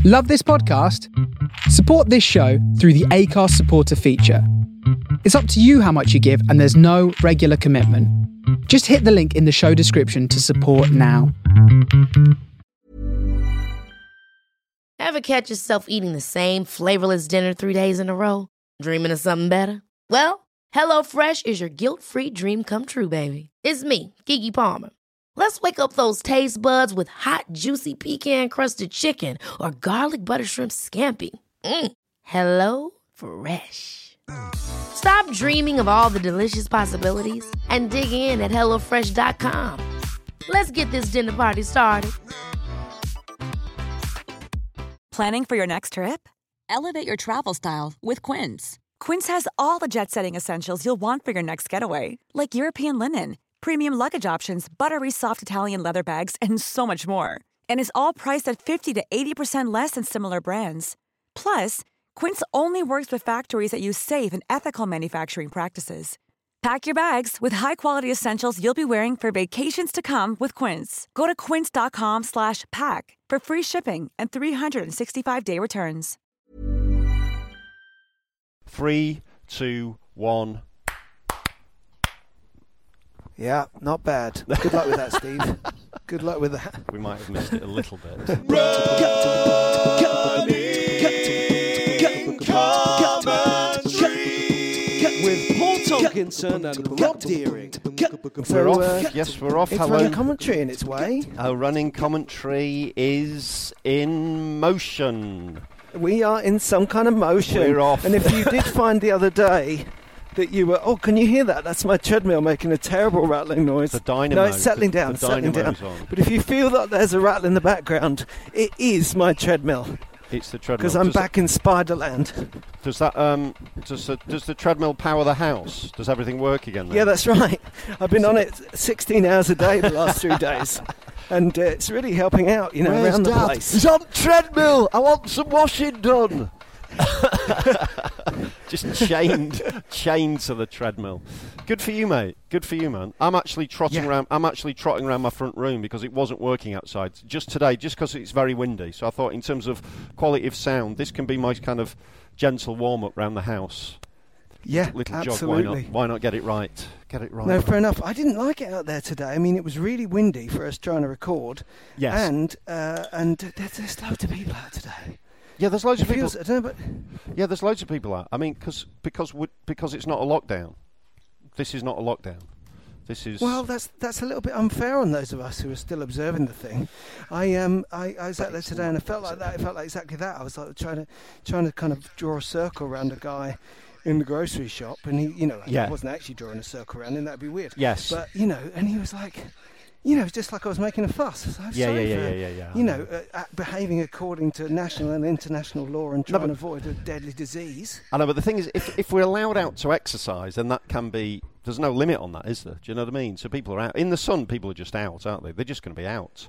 Love this podcast? Support this show through the Acast supporter feature. It's up to you how much you give, and there's no regular commitment. Just hit the link in the show description to support now. Ever catch yourself eating the same flavorless dinner 3 days in a row? Dreaming of something better? Well, HelloFresh is your guilt-free dream come true, baby. It's me, Keke Palmer. Let's wake up those taste buds with hot, juicy pecan-crusted chicken or garlic butter shrimp scampi. Hello Fresh. Stop dreaming of all the delicious possibilities and dig in at HelloFresh.com. Let's get this dinner party started. Planning for your next trip? Elevate your travel style with Quince. Quince has all the jet-setting essentials you'll want for your next getaway, like European linen, premium luggage options, buttery soft Italian leather bags, and so much more. And is all priced at 50 to 80% less than similar brands. Plus, Quince only works with factories that use safe and ethical manufacturing practices. Pack your bags with high-quality essentials you'll be wearing for vacations to come with Quince. Go to quince.com/pack for free shipping and 365-day returns. 3, 2, 1. Yeah, not bad. Good luck with that, Steve. Good luck with that. We might have missed it a little bit. With Paul Tomkinson and Rob Deering. We're off. Yes, we're off. It's Hello. running commentary in its way. Our running commentary is in motion. We are in some kind of motion. We're off. And if you did find the other day that you were, oh, can you hear that? That's my treadmill making a terrible rattling noise. The dynamo. No, it's settling down. The settling down. on. But if you feel that there's a rattle in the background, it is my treadmill. It's the treadmill. Because I'm back in Spiderland. Does that does the treadmill power the house? Does everything work again then? Yeah, that's right. I've been on it 16 hours a day the last 3 days. And it's really helping out, Where's around the Dad? place. He's on treadmill. I want some washing done. Just chained to the treadmill. Good for you, mate. Good for you, man. I'm actually trotting around. I'm actually trotting around my front room because it wasn't working outside just today, just because it's very windy. So I thought, in terms of quality of sound, this can be my kind of gentle warm up round the house. Yeah, little absolutely. jog. Why not get it right? Get it right. No, fair enough. I didn't like it out there today. I mean, it was really windy for us trying to record. Yes. And there's loads of people out today. Yeah, there's loads of people. I don't know, but yeah, there's loads of people out. I mean, because it's not a lockdown. This is not a lockdown. This is that's a little bit unfair on those of us who are still observing the thing. I was out there today and I felt like that. It felt like exactly that. I was like trying to kind of draw a circle around a guy in the grocery shop, and he, I wasn't actually drawing a circle around him. That'd be weird. Yes. But and he was like, it's just like I was making a fuss. So I'm sorry for, behaving according to national and international law and trying to avoid a deadly disease. I know, but the thing is, if we're allowed out to exercise, then that can be. There's no limit on that, is there? Do you know what I mean? So people are out in the sun. People are just out, aren't they? They're just going to be out.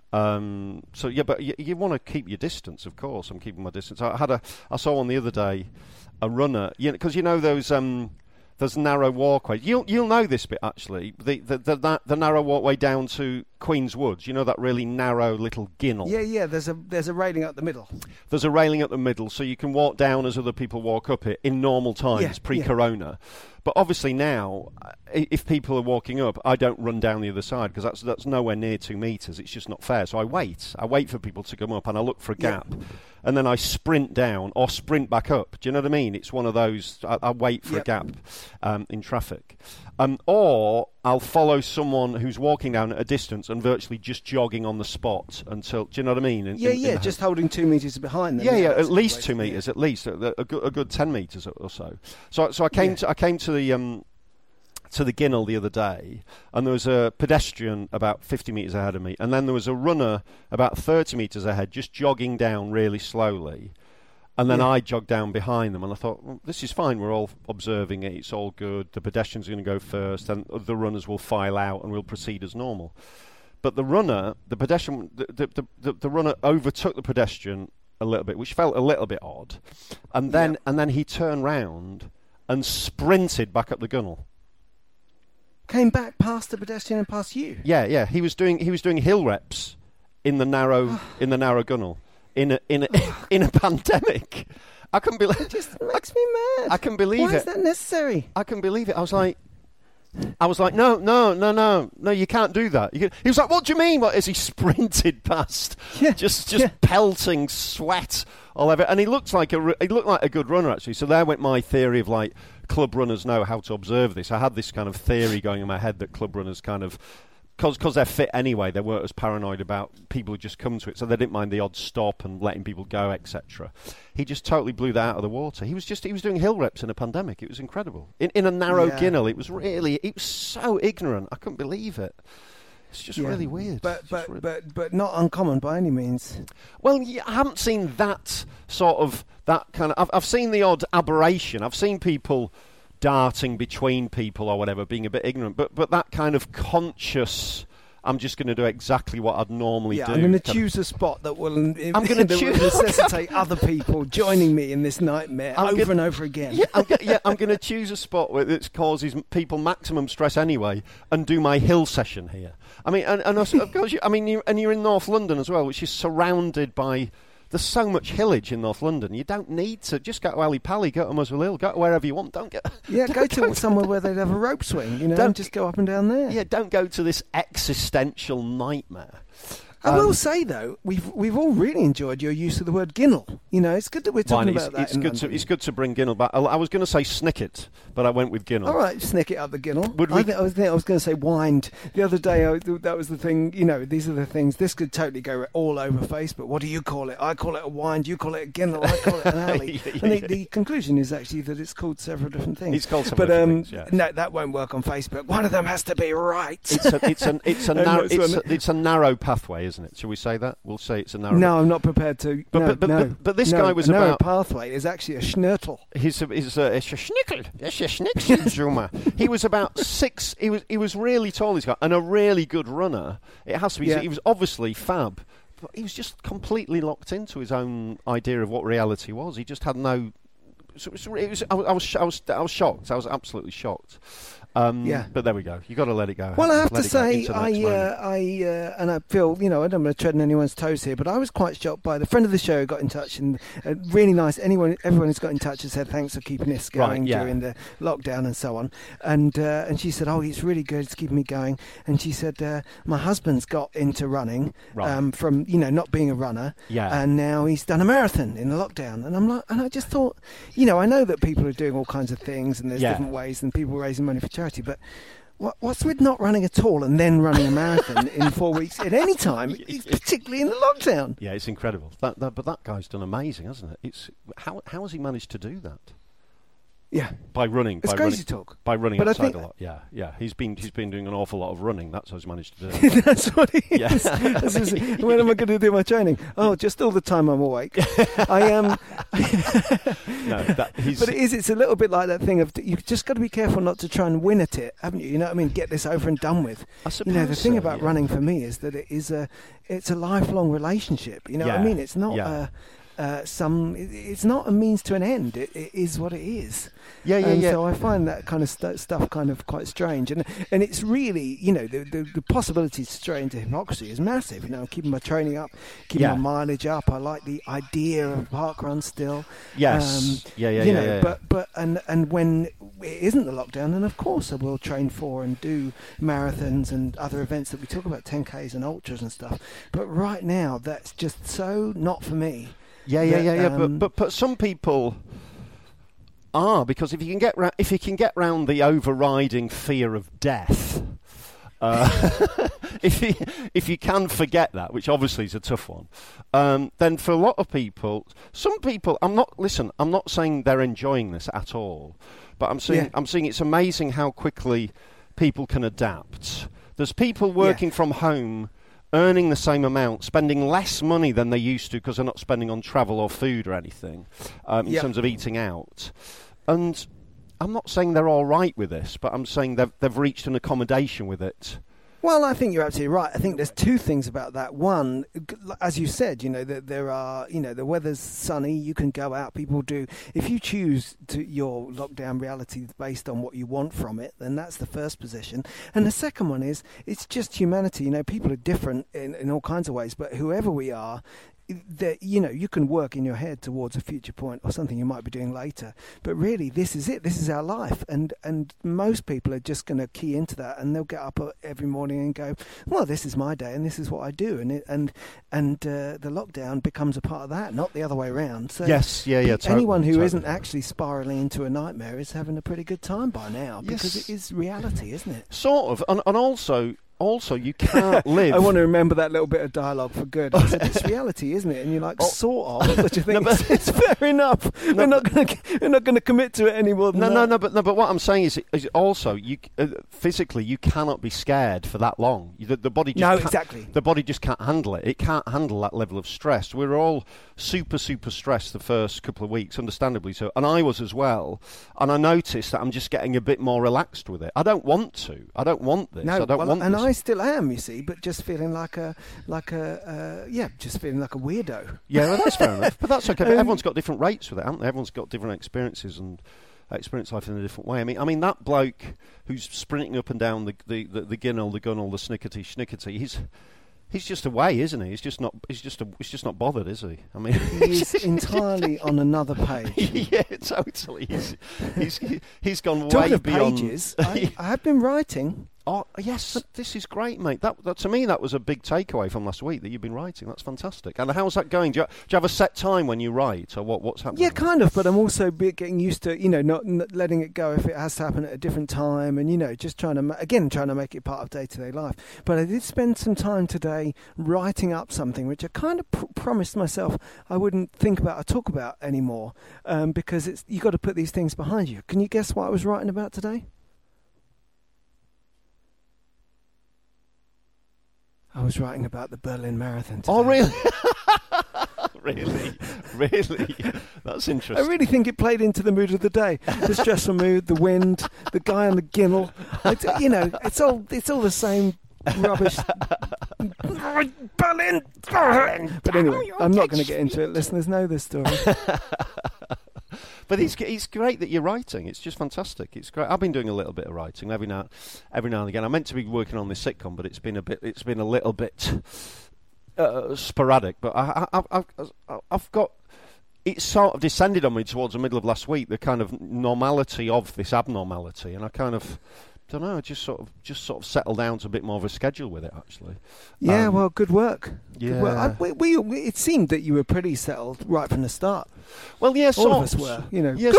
So yeah, but you want to keep your distance, of course. I'm keeping my distance. I saw one the other day, a runner. Because there's narrow walkways. You'll know this bit actually. The narrow walkway down to Queen's Woods. You know that really narrow little ginnel. Yeah. There's a railing up the middle. There's a railing up the middle, so you can walk down as other people walk up it in normal times, pre-corona. But obviously now, if people are walking up, I don't run down the other side because that's nowhere near 2 meters. It's just not fair. So I wait for people to come up, and I look for a gap, and then I sprint down or sprint back up. Do you know what I mean? It's one of those. I wait for a gap in traffic, or I'll follow someone who's walking down at a distance and virtually just jogging on the spot until. Do you know what I mean? Just holding 2 meters behind them. Yeah, at least 2 meters, at least a good 10 meters or so. So I came to the Ginnell the other day, and there was a pedestrian about 50 metres ahead of me, and then there was a runner about 30 metres ahead just jogging down really slowly, and then I jogged down behind them, and I thought, well, this is fine, we're all observing it, it's all good, the pedestrian's going to go first, then the runners will file out and we'll proceed as normal. But the runner overtook the pedestrian a little bit, which felt a little bit odd, and then he turned round and sprinted back up the gunnel. Came back past the pedestrian and past you. Yeah. He was doing hill reps in the narrow gunnel in a pandemic. I couldn't believe it. Just makes me mad. I couldn't believe it. Why is that necessary? I couldn't believe it. I was like, no, you can't do that. He was like, what do you mean? As he sprinted past, just pelting sweat all over. And he looked like a good runner, actually. So there went my theory of like, club runners know how to observe this. I had this kind of theory going in my head that club runners kind of, because they're fit anyway, they weren't as paranoid about people who just come to it, so they didn't mind the odd stop and letting people go, etc. He just totally blew that out of the water. He was doing hill reps in a pandemic. It was incredible. In a narrow ginnel, it was so ignorant. I couldn't believe it. It's just really weird. But not uncommon by any means. Well, I haven't seen that kind of. I've seen the odd aberration. I've seen people darting between people or whatever, being a bit ignorant, but that kind of conscious, I'm just going to do exactly what I'd normally do. I'm going to choose a spot that will necessitate other people joining me in this nightmare over and over again. I'm going to choose a spot where it causes people maximum stress anyway, and do my hill session here. I mean, and also, of course, you're in North London as well, which is surrounded by. There's so much hillage in North London. You don't need to just go to Ali Pali, go to Muswell Hill, go to wherever you want. Don't go to somewhere where they'd have a rope swing, and just go up and down there. Yeah, don't go to this existential nightmare. I will say though, we've all really enjoyed your use of the word ginnel. It's good that we're talking about that. It's good to bring ginnel back. I was going to say snicket, but I went with ginnel. All right, snicket up the ginnel. I was going to say wind. The other day, that was the thing. These are the things. This could totally go all over Facebook. What do you call it? I call it a wind. You call it a ginnel. I call it an alley. And the conclusion is actually that it's called several different things. It's called several different things. Yeah. No, that won't work on Facebook. One of them has to be right. It's a narrow pathway, isn't it? Shall we say that? We'll say it's a narrow. No, I'm not prepared to. But this guy was a narrow about pathway is actually a schnurtel. He's a schnickel. It's a schnickzuma. He was about 6. He was really tall, this guy, and a really good runner. It has to be. Yeah. He was obviously fab, but he was just completely locked into his own idea of what reality was. He just had no. I was shocked. I was absolutely shocked. But there we go. You got to let it go. Well, I have to say, and I feel, I don't want to tread on anyone's toes here, but I was quite shocked by the friend of the show who got in touch, and really nice. Everyone who's got in touch has said thanks for keeping this going during the lockdown and so on. And she said, oh, it's really good. It's keeping me going. And she said, my husband's got into running from not being a runner, and now he's done a marathon in the lockdown. And I'm like, and I just thought, I know that people are doing all kinds of things, and there's different ways, and people raising money for charity, but what's with not running at all and then running a marathon in 4 weeks at any time, particularly in the lockdown? Yeah, it's incredible. But that guy's done amazing, hasn't it? It's how has he managed to do that? Yeah, by running. It's crazy talk. By running outside a lot. Yeah. He's been doing an awful lot of running. That's how he's managed to do it. That's what he is. Yeah. When am I going to do my training? Oh, just all the time I'm awake. I am. But it's a little bit like that thing of you've just got to be careful not to try and win at it, haven't you? You know what I mean? Get this over and done with. I suppose the thing about running for me is that it's a lifelong relationship. You know what I mean? It's not it's not a means to an end. It is what it is. So I find that kind of stuff kind of quite strange, and it's really the possibility to stray into hypocrisy is massive. Keeping my training up, keeping my mileage up. I like the idea of parkrun still. Yes. But when it isn't the lockdown, then of course I will train for and do marathons and other events that we talk about, 10Ks and ultras and stuff. But right now, that's just so not for me. But some people are, because if you can get round the overriding fear of death, if you can forget that, which obviously is a tough one, then for a lot of people, some people, I'm not saying they're enjoying this at all, but I'm saying it's amazing how quickly people can adapt. There's people working from home, earning the same amount, spending less money than they used to because they're not spending on travel or food or anything in terms of eating out. And I'm not saying they're all right with this, but I'm saying they've reached an accommodation with it. Well, I think you're absolutely right. I think there's two things about that. One, as you said, that there are, the weather's sunny, you can go out, people do. If you choose your lockdown reality based on what you want from it, then that's the first position. And the second one is, it's just humanity. People are different in all kinds of ways, but whoever we are, that, you know, you can work in your head towards a future point or something you might be doing later, but really this is it. This is our life, and most people are just going to key into that, and they'll get up every morning and go, well, this is my day and this is what I do, and the lockdown becomes a part of that, not the other way around. So yes, totally, anyone who isn't actually spiralling into a nightmare is having a pretty good time by now, because it is reality, isn't it? Sort of, and also, you can't live. I want to remember that little bit of dialogue for good. I said, it's reality, isn't it? And you're like, sort of. But you think it's fair enough. We're not going to commit to it any more than that. But what I'm saying is also, you physically you cannot be scared for that long. The body just exactly. The body just can't handle it. It can't handle that level of stress. We're all super stressed the first couple of weeks, understandably so, and I was as well. And I noticed that I'm just getting a bit more relaxed with it. I don't want to. I don't want this. I don't want this. I still am, you see, but just feeling like a weirdo. Yeah, well, that's fair enough. But that's okay. But everyone's got different rates with it, haven't they? Everyone's got different experiences and experience life in a different way. I mean that bloke who's sprinting up and down the Gunnell, the schnickety, he's just away, isn't he? He's just not bothered, is he? I mean, he's entirely on another page. Yeah, totally. He's gone Talking way of beyond. Pages, I have been writing. Oh yes, this is great, mate. That to me that was a big takeaway from last week, that you've been writing. That's fantastic. And how's that going? Do you have a set time when you write, or what's happening? Yeah, kind of. But I'm also getting used to, not letting it go if it has to happen at a different time, and just trying to make it part of day-to-day life. But I did spend some time today writing up something which I kind of promised myself I wouldn't think about or talk about anymore, because you got to put these things behind you. Can you guess what I was writing about today? I was writing about the Berlin Marathon today. Oh, really? Really? That's interesting. I really think it played into the mood of the day. The stressful mood, the wind, the guy on the Gunnell. It's all the same rubbish. Berlin. But anyway, I'm not going to get into it. Listeners know this story. But it's great that you're writing. It's just fantastic. It's great. I've been doing a little bit of writing every now and again. I meant to be working on this sitcom, but it's been a little bit sporadic. But I've got. It sort of descended on me towards the middle of last week, the kind of normality of this abnormality, and I kind of. Don't know. I just sort of settled down to a bit more of a schedule with it, actually. Yeah, well, good work. Yeah. Good work. It seemed that you were pretty settled right from the start. Well, yeah, all of us were. Yes,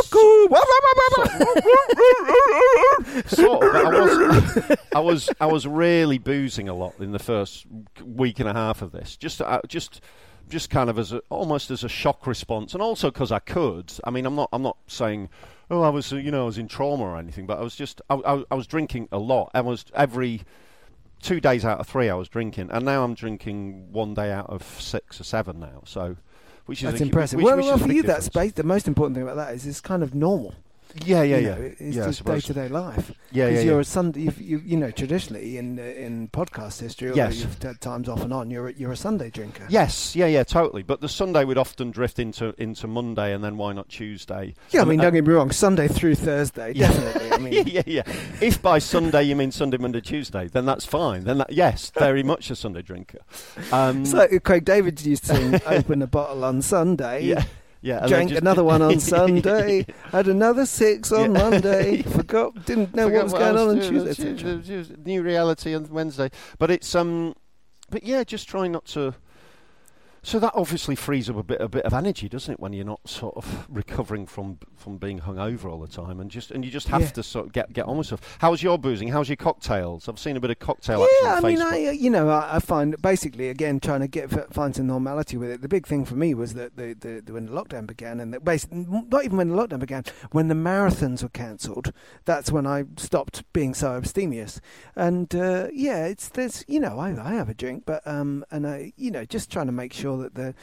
I was really boozing a lot in the first week and a half of this. Just kind of almost as a shock response, and also because I could. I mean, I'm not saying. Oh, I was in trauma or anything, but I was drinking a lot. I was every 2 days out of 3 I was drinking, and now I'm drinking 1 day out of 6 or 7 now. So, that's impressive. Well, for you, that's the most important thing about that is it's kind of normal. Yeah. It's just day-to-day life. Yeah. You're a Sunday. Traditionally in podcast history, although you've had times off and on, you're a Sunday drinker. Yes, yeah, totally. But the Sunday would often drift into Monday, and then why not Tuesday? Yeah, don't get me wrong. Sunday through Thursday, definitely. I mean, yeah. If by Sunday you mean Sunday, Monday, Tuesday, then that's fine. Then very much a Sunday drinker. So Craig David used to open a bottle on Sunday. Yeah. Yeah, drank another one on Sunday, had another 6 on Monday, didn't know what was going on Tuesday. New reality on Wednesday. But it's just trying not to. So that obviously frees up a bit of energy, doesn't it, when you're not sort of recovering from being hungover all the time, and you just have to sort of get on with stuff. How's your boozing? How's your cocktails? I've seen a bit of cocktail action on Facebook. I find basically again trying to find some normality with it. The big thing for me was that when the lockdown began, and not even when the lockdown began, when the marathons were cancelled, that's when I stopped being so abstemious. And I have a drink, but just trying to make sure that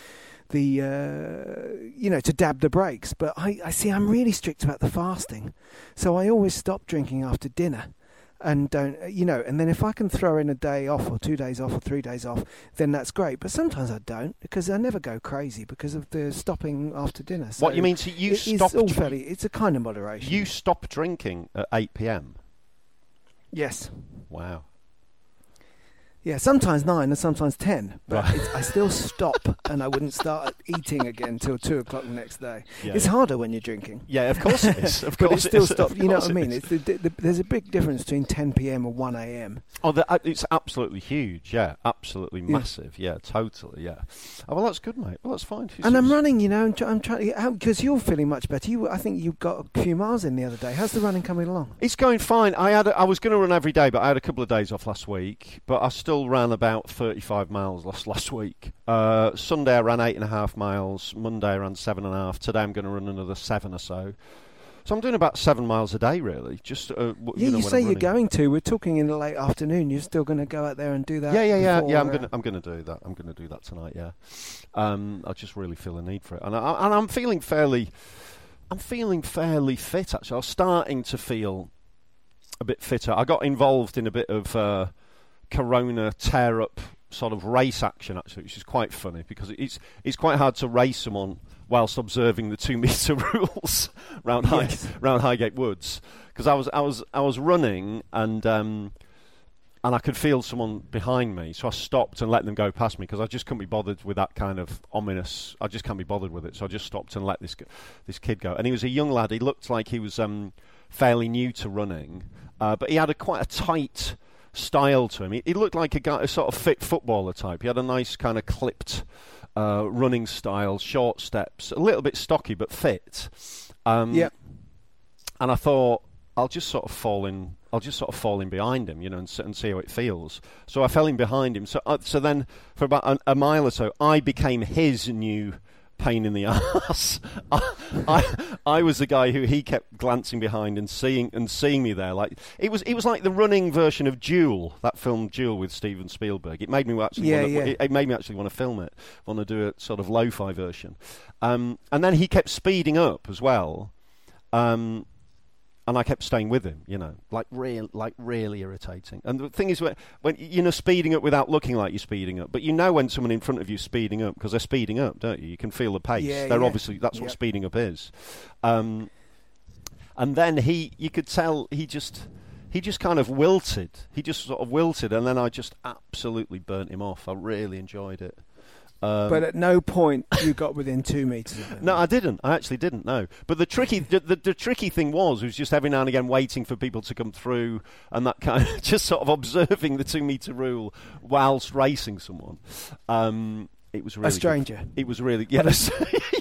to dab the brakes. But I see I'm really strict about the fasting, so I always stop drinking after dinner and don't, and then if I can throw in a day off or 2 days off or 3 days off, then that's great. But sometimes I don't, because I never go crazy because of the stopping after dinner. So what you mean? So you stop? It's a kind of moderation. You stop drinking at 8 p.m. Yes. Wow. Yeah, sometimes 9 and sometimes 10. But I still stop and I wouldn't start eating again till 2 o'clock the next day. Yeah, it's harder when you're drinking. Yeah, of course it is. Of course but it still stops. You know what I mean? It's there's a big difference between 10 p.m. and 1 a.m. Oh, it's absolutely huge. Yeah, absolutely massive. Yeah, totally. Yeah. Oh, well, that's good, mate. Well, that's fine. And I'm running. You know, I'm trying to get out because you're feeling much better. I think you got a few miles in the other day. How's the running coming along? It's going fine. I was going to run every day, but I had a couple of days off last week. But I still ran about 35 miles last week. Sunday I ran 8.5 miles. Monday I ran 7.5. Today I'm going to run another 7 or so. So I'm doing about 7 miles a day, really. Just you say you're going to. We're talking in the late afternoon. You're still going to go out there and do that. Yeah. I'm going to do that. I'm going to do that tonight. Yeah. I just really feel the need for it, and I'm feeling fairly fit. Actually, I was starting to feel a bit fitter. I got involved in a bit of Corona tear-up sort of race action, actually, which is quite funny because it's quite hard to race someone whilst observing the 2 metre rules round Highgate Woods. Because I was running and I could feel someone behind me, so I stopped and let them go past me because I just couldn't be bothered with that kind of ominous. I just can't be bothered with it, so I just stopped and let this kid go. And he was a young lad. He looked like he was fairly new to running, but he had quite a tight style to him. He looked like a sort of fit footballer type. He had a nice kind of clipped running style, short steps, a little bit stocky but fit. And I thought I'll just sort of fall in behind him, you know, and see how it feels. So I fell in behind him. So then for about a mile or so, I became his new pain in the arse. I was the guy who he kept glancing behind and seeing me there. Like it was like the running version of Duel, that film Duel with Steven Spielberg. It made me actually it made me actually want to film it, want to do a sort of lo-fi version. And then he kept speeding up as well. And I kept staying with him, you know, like really irritating. And the thing is, when you know, speeding up without looking like you're speeding up, but you know when someone in front of you is speeding up because they're speeding up, don't you? You can feel the pace. Obviously that's what speeding up is. And then you could tell he just kind of wilted. He just sort of wilted, and then I just absolutely burnt him off. I really enjoyed it. But at no point you got within 2 meters of him. No, I didn't. I actually didn't. No. But the tricky thing was just every now and again waiting for people to come through, and that kind of just sort of observing the 2 meter rule whilst racing someone. It was really a stranger. Good. It was really yes.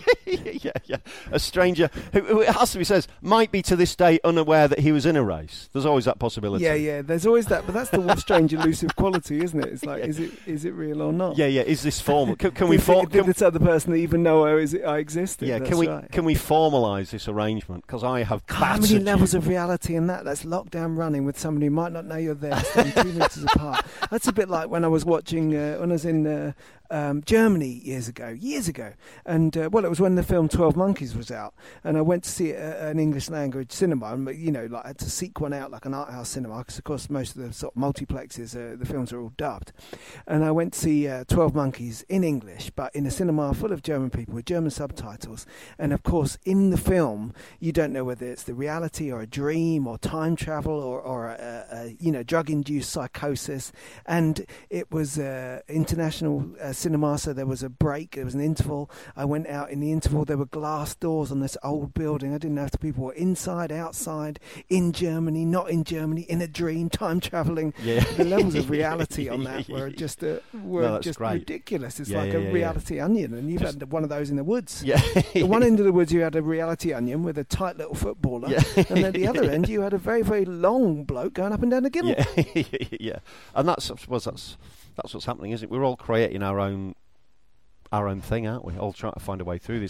Yeah. A stranger who it has to be says might be to this day unaware that he was in a race. There's always that possibility. Yeah. There's always that, but that's the strange elusive quality, isn't it? It's like, is it real or not? Yeah. Is this formal? Can we? Did this other person even know I existed? Yeah. That's Can we formalise this arrangement? Because I have. How many levels of reality in that? That's lockdown running with somebody who might not know you're there, standing 2 meters apart. That's a bit like when I was watching when I was in. Germany years ago, and it was when the film 12 Monkeys was out, and I went to see it at an English language cinema, and you know, like I had to seek one out like an art house cinema because of course most of the sort of multiplexes, the films are all dubbed, and I went to see 12 Monkeys in English, but in a cinema full of German people with German subtitles, and of course in the film you don't know whether it's the reality or a dream or time travel or a drug-induced psychosis, and it was international cinema, so there was a break, there was an interval. I went out in the interval, there were glass doors on this old building. I didn't know if people were inside, outside, in Germany, not in Germany, in a dream, time travelling. Yeah. The levels of reality on that were just ridiculous. It's like a reality onion, and you've had one of those in the woods. Yeah. At one end of the woods you had a reality onion with a tight little footballer, and at the other end you had a very, very long bloke going up and down a gimbal. Yeah. And that's what's happening, isn't it? We're all creating our own thing, aren't we? All trying to find a way through this.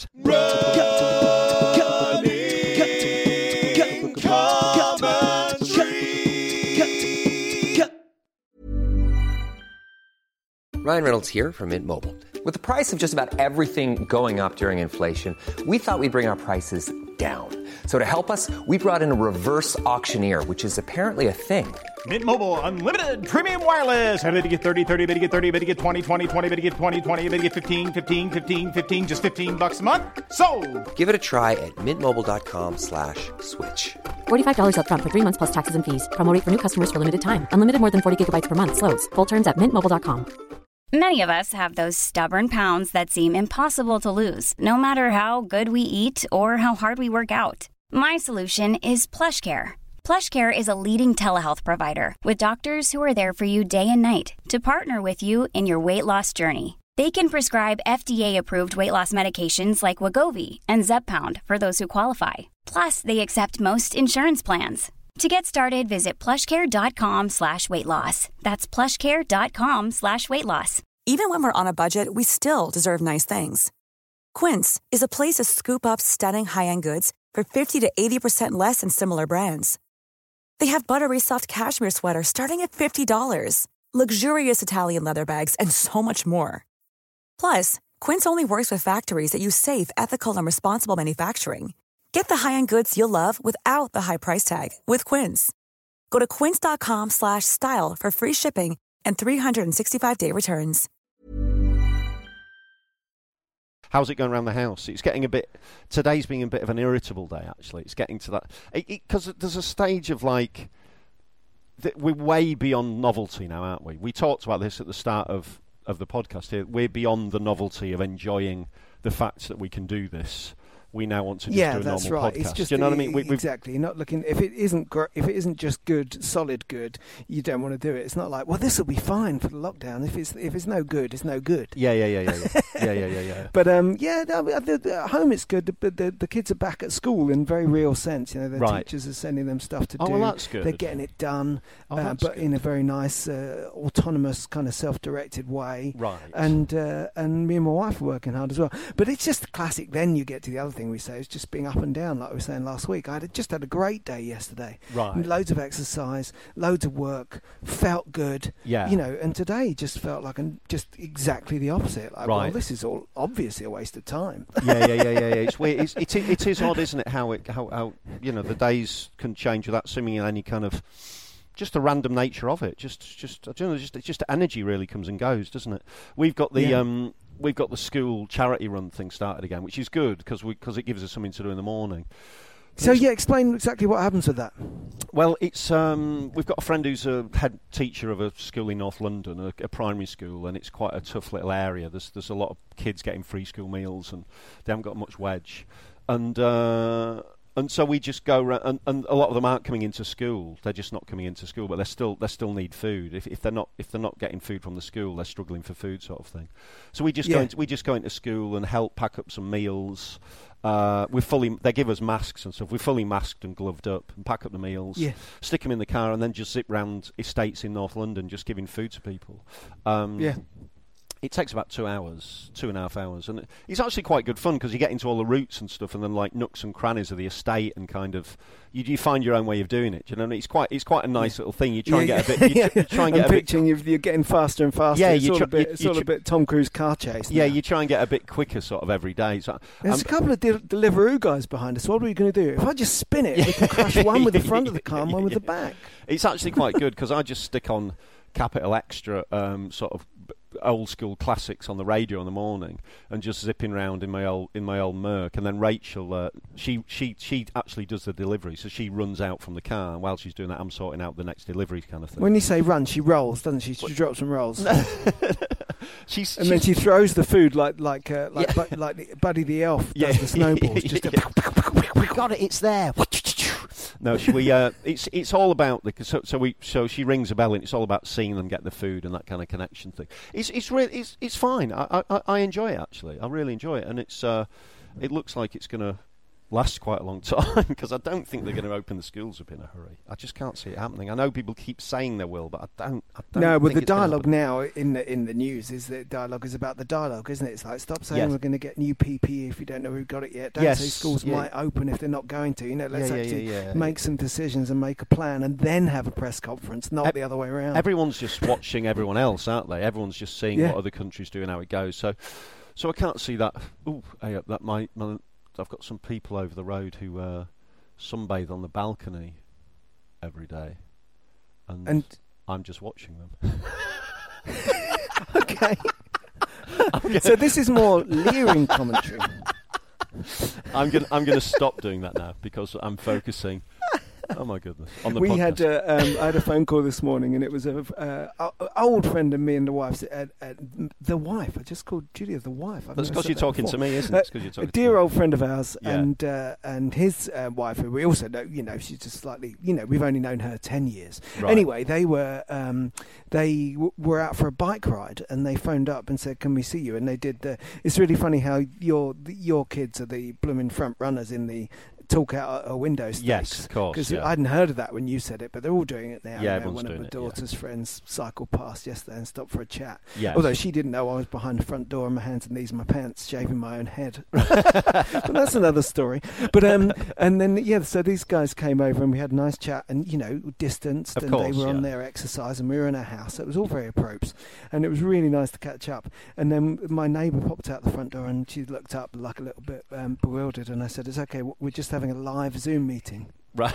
Ryan Reynolds here from Mint Mobile. With the price of just about everything going up during inflation, we thought we'd bring our prices down. So to help us, we brought in a reverse auctioneer, which is apparently a thing. Mint Mobile Unlimited Premium Wireless. How to get 30, 30, bit to get 30, bit to get 20, 20, 20, bit to get 20, 20, bit to get 15, 15, 15, 15, just $15 a month? Sold! Give it a try at mintmobile.com/switch. $45 up front for 3 months plus taxes and fees. Promo rate for new customers for limited time. Unlimited more than 40 gigabytes per month. Slows full terms at mintmobile.com. Many of us have those stubborn pounds that seem impossible to lose, no matter how good we eat or how hard we work out. My solution is PlushCare. PlushCare is a leading telehealth provider with doctors who are there for you day and night to partner with you in your weight loss journey. They can prescribe FDA-approved weight loss medications like Wegovy and Zepbound for those who qualify. Plus, they accept most insurance plans. To get started, visit plushcare.com/weightloss. That's plushcare.com/weightloss. Even when we're on a budget, we still deserve nice things. Quince is a place to scoop up stunning high-end goods for 50 to 80% less than similar brands. They have buttery soft cashmere sweaters starting at $50, luxurious Italian leather bags, and so much more. Plus, Quince only works with factories that use safe, ethical, and responsible manufacturing. Get the high-end goods you'll love without the high price tag with Quince. Go to quince.com/style for free shipping and 365-day returns. How's it going around the house? It's getting a bit... Today's being a bit of an irritable day, actually. It's getting to that... Because there's a stage of, like... We're way beyond novelty now, aren't we? We talked about this at the start of the podcast here. We're beyond the novelty of enjoying the fact that we can do this. We now want to just do a normal right. podcast. It's just, do you know what I mean? Exactly. You're not looking... If it isn't just good, solid good, you don't want to do it. It's not like, well, this will be fine for the lockdown. If it's no good, it's no good. Yeah. But at home it's good. But the kids are back at school in very real sense. You know, their teachers are sending them stuff to do. Well, that's good. They're getting it done, but good. in a very nice, autonomous kind of self-directed way. Right. And me and my wife are working hard as well. But it's just classic. Then you get to the other thing we say is just being up and down, like we were saying last week. I just had a great day yesterday. Right. Loads of exercise, loads of work, felt good. Yeah. You know, and today just felt like just exactly the opposite. Like, right. Well, this is all obviously a waste of time. Yeah. It's weird. It is odd, isn't it? How you know the days can change without seeming any kind of just the random nature of it. Just I don't know. Just energy really comes and goes, doesn't it? We've got the We've got the school charity run thing started again, which is good because it gives us something to do in the morning. So explain exactly what happens with that. Well, it's we've got a friend who's a head teacher of a school in North London, a primary school, and it's quite a tough little area. There's a lot of kids getting free school meals, and they haven't got much wedge, and so we just go around, and a lot of them aren't coming into school. They're just not coming into school, but they still need food. If they're not getting food from the school, they're struggling for food, sort of thing. So we just go into school and help pack up some meals. They give us masks and stuff. We're fully masked and gloved up and pack up the meals, stick them in the car, and then just zip round estates in North London, just giving food to people. It takes about 2.5 hours, and it's actually quite good fun because you get into all the routes and stuff, and then like nooks and crannies of the estate, and kind of you find your own way of doing it. Do you know what I mean? It's quite a nice little thing. You try and get a bit. You try and get. I'm picturing you're getting faster and faster. Yeah, it's all a bit Tom Cruise car chase. Yeah, you try and get a bit quicker, sort of every day. So, there's a couple of Deliveroo guys behind us. What are we going to do? If I just spin it, we can crash one with the front of the car and one with the back. It's actually quite good because I just stick on Capital Extra, sort of old school classics on the radio in the morning, and just zipping around in my old Merc. And then Rachel, she actually does the delivery, so she runs out from the car, and while she's doing that, I'm sorting out the next delivery kind of thing. When you say run, she rolls, doesn't she? She drops and rolls. Then she throws the food like Buddy the Elf does the snowballs. We got it. It's there. No, it's all about so she rings a bell, and it's all about seeing them get the food and that kind of connection thing. It's fine. I enjoy it, actually. I really enjoy it, and it looks like it's going to last quite a long time because I don't think they're going to open the schools up in a hurry. I just can't see it happening. I know people keep saying they will, but I don't. No, but the dialogue now in the news is that dialogue is about the dialogue, isn't it? It's like, stop saying we're going to get new PPE if you don't know we've got it yet. Don't say schools might open if they're not going to. You know, let's make some decisions and make a plan and then have a press conference, not the other way around. Everyone's just watching everyone else, aren't they? Everyone's just seeing what other countries do and how it goes. So I can't see that. That I've got some people over the road who sunbathe on the balcony every day, and I'm just watching them. Okay. So this is more leering commentary. I'm gonna stop doing that now because I'm focusing. Oh my goodness! On the podcast. I had a phone call this morning, and it was an old friend of me and the wife. The wife. I just called Julia the wife. That's because you're talking to me, isn't it? Because you're talking a dear to old friend of ours, yeah. and his wife, who we also know. She's just slightly. We've only known her 10 years. Right. Anyway, they were were out for a bike ride, and they phoned up and said, "Can we see you?" And they did. It's really funny how your kids are the blooming front runners in the talk out a window stakes. Yes, of course. Because I hadn't heard of that when you said it, but they're all doing it now. Yeah, everyone's one doing of my it, daughter's friends cycled past yesterday and stopped for a chat. Yes. Although she didn't know I was behind the front door on my hands and knees in my pants, shaving my own head. But that's another story. But and then so these guys came over and we had a nice chat, and distanced, and they were on their exercise, and we were in our house. So it was all very appropriate, and it was really nice to catch up. And then my neighbour popped out the front door, and she looked up like a little bit bewildered, and I said, "It's okay. We're just having a live Zoom meeting." Right.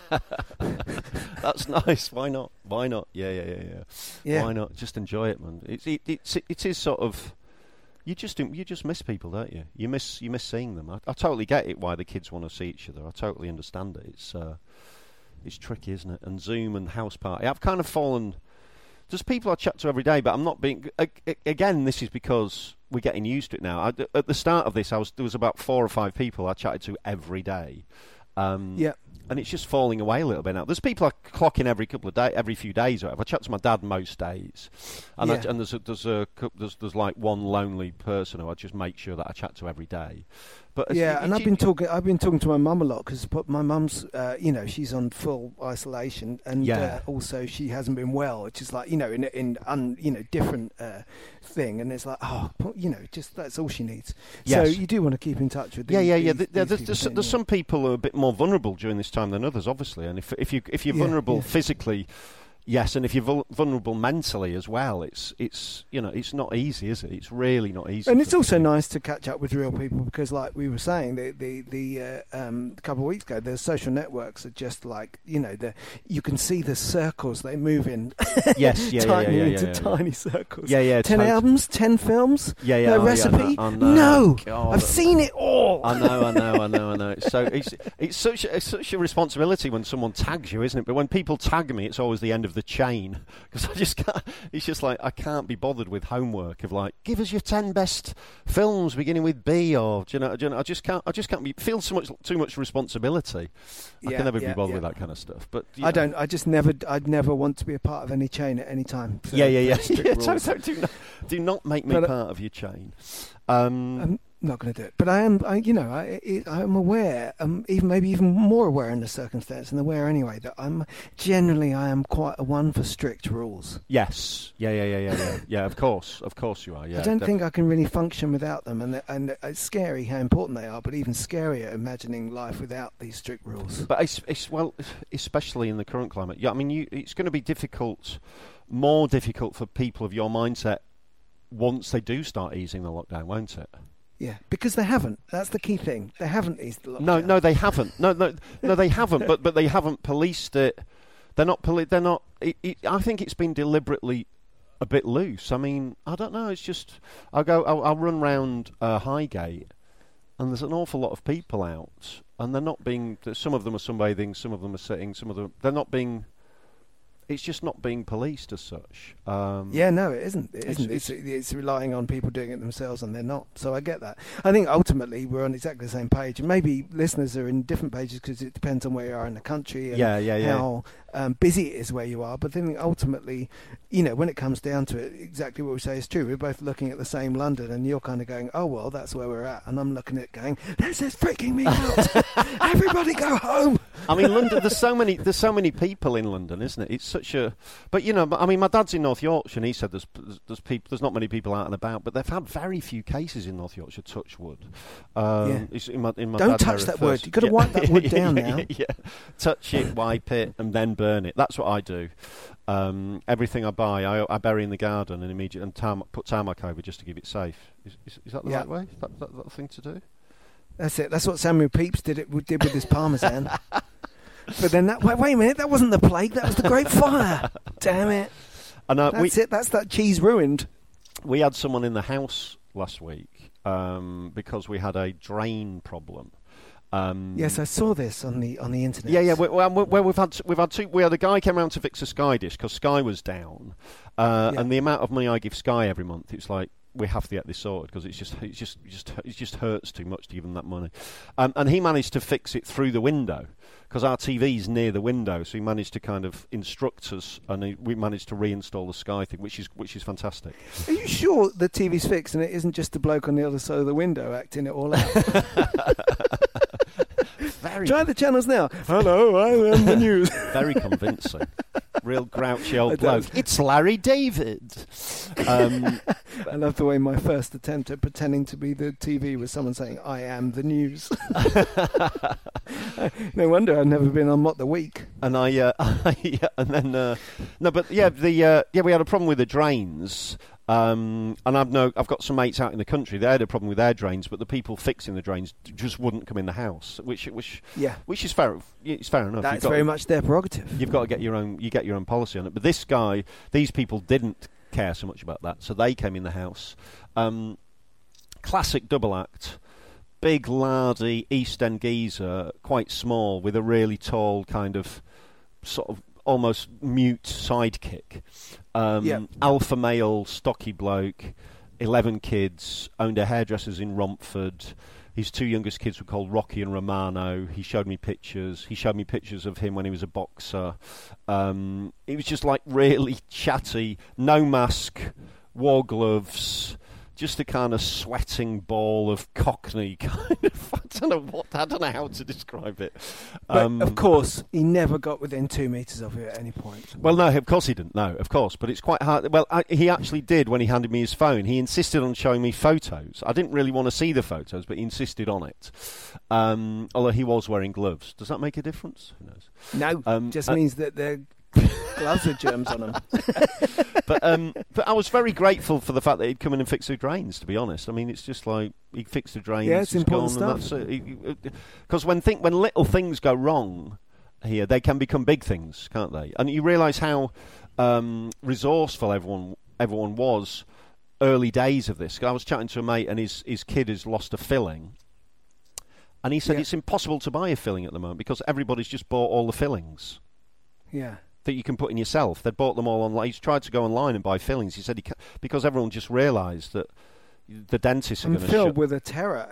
That's nice. Why not? Yeah. Why not? Just enjoy it, man. It is sort of. You just miss people, don't you? You miss seeing them. I totally get it why the kids want to see each other. I totally understand it. It's tricky, isn't it? And Zoom and house party. I've kind of fallen. There's people I chat to every day, but I'm not being. Again, this is because we're getting used to it now. At the start of this, there was about 4 or 5 people I chatted to every day. And it's just falling away a little bit now. There's people I clock in every few days. Or whatever. I chat to my dad most days, and there's like one lonely person who I just make sure that I chat to every day. But I've been talking to my mum a lot because my mum's, she's on full isolation, and also she hasn't been well, which is like in different thing, and it's like just that's all she needs. Yes. So you do want to keep in touch with There's some people who are a bit more vulnerable during this time than others, obviously, and if you're vulnerable physically. Yes, and if you're vulnerable mentally as well, it's not easy, is it? It's really not easy. And it's also nice to catch up with real people because, like we were saying, the couple of weeks ago, the social networks are just like you can see the circles they move in. Yes, tiny circles. 10 albums, 10 films. No recipe. I know. No, God. I've seen it all. I know. So it's such a responsibility when someone tags you, isn't it? But when people tag me, it's always the end of the chain because I just can't. It's just like I can't be bothered with homework of like give us your 10 best films beginning with B or do you know I just can't feel too much responsibility. I can never be bothered with that kind of stuff. But I'd never want to be a part of any chain at any time. So do not make me part of your chain. I'm not going to do it, but I'm aware, even more aware in the circumstance, and aware anyway that I am quite a one for strict rules. Yes, yeah. Of course you are. Yeah, I don't think I can really function without them, and it's scary how important they are. But even scarier, imagining life without these strict rules. But especially in the current climate. Yeah, I mean, it's going to be more difficult for people of your mindset once they do start easing the lockdown, won't it? Yeah, because they haven't. That's the key thing. They haven't eased the lockdown. No, they haven't. No, they haven't. But they haven't policed it. They're not. I think it's been deliberately a bit loose. I mean, I don't know. It's just I'll run round Highgate, and there's an awful lot of people out, and they're not being. Some of them are sunbathing. Some of them are sitting. Some of them they're not being. It's just not being policed as such. No, it isn't. It's relying on people doing it themselves, and they're not. So I get that. I think ultimately we're on exactly the same page, and maybe listeners are in different pages because it depends on where you are in the country and how busy it is where you are. But I think ultimately, when it comes down to it, exactly what we say is true. We're both looking at the same London, and you're kind of going, "Oh well, that's where we're at," and I'm looking at it going, "This is freaking me out! Everybody go home!" I mean, London. There's so many people in London, isn't it? It's such a. But I mean, my dad's in North Yorkshire, and he said there's not many people out and about, but they've had very few cases in North Yorkshire. Touch wood. It's in my Don't touch that word. You've got to wipe that wood down now. Yeah, touch it, wipe it, and then burn it. That's what I do. Everything I buy, I bury in the garden and immediately put tarmac over just to keep it safe. Is that the right way? Is that the thing to do? That's it. That's what Samuel Pepys did with his Parmesan. But then wait a minute, that wasn't the plague. That was the Great Fire. Damn it. And, that's it. That's that cheese ruined. We had someone in the house last week because we had a drain problem. Yes, I saw this on the internet. Yeah. We had a guy came around to fix a Sky dish because Sky was down, and the amount of money I give Sky every month, it's like we have to get this sorted because it just hurts too much to give them that money. And he managed to fix it through the window because our TV's near the window, so he managed to kind of instruct us, and we managed to reinstall the Sky thing, which is fantastic. Are you sure the TV's fixed and it isn't just the bloke on the other side of the window acting it all out? Try the channels now. Hello, I am the news. Very convincing. Real grouchy old bloke. It's Larry David. I love the way my first attempt at pretending to be the TV was someone saying, I am the news. No wonder I've never been on What the Week. And we had a problem with the drains. And I've got some mates out in the country. They had a problem with their drains, but the people fixing the drains just wouldn't come in the house, which is fair. It's fair enough. That's very much their prerogative. You've got to get your own policy on it. But these people didn't care so much about that, so they came in the house. Classic double act. Big, lardy East End geezer, quite small, with a really tall kind of sort of almost mute sidekick. Alpha male, stocky bloke, 11 kids, owned a hairdresser's in Romford. His two youngest kids were called Rocky and Romano. He showed me pictures. He showed me pictures of him when he was a boxer. He was just like really chatty, no mask, wore gloves, just a kind of sweating ball of Cockney kind of. I don't know how to describe it. But of course, he never got within 2 meters of you at any point. Well, no, of course he didn't. No, of course, but it's quite hard. Well, he actually did when he handed me his phone. He insisted on showing me photos. I didn't really want to see the photos, but he insisted on it. Although he was wearing gloves. Does that make a difference? Who knows? No, just means that they're gloves with germs on them. But I was very grateful for the fact that he'd come in and fix the drains, to be honest. I mean, it's just like he fixed the drains. Yeah, it's important stuff. Because when little things go wrong here, they can become big things, can't they? And you realise how resourceful everyone was early days of this. I was chatting to a mate, and his kid has lost a filling. And he said it's impossible to buy a filling at the moment because everybody's just bought all the fillings. Yeah. That you can put in yourself. They'd bought them all online. He's tried to go online and buy fillings. He said because everyone just realised that the dentists are going to shut. I'm filled with a terror.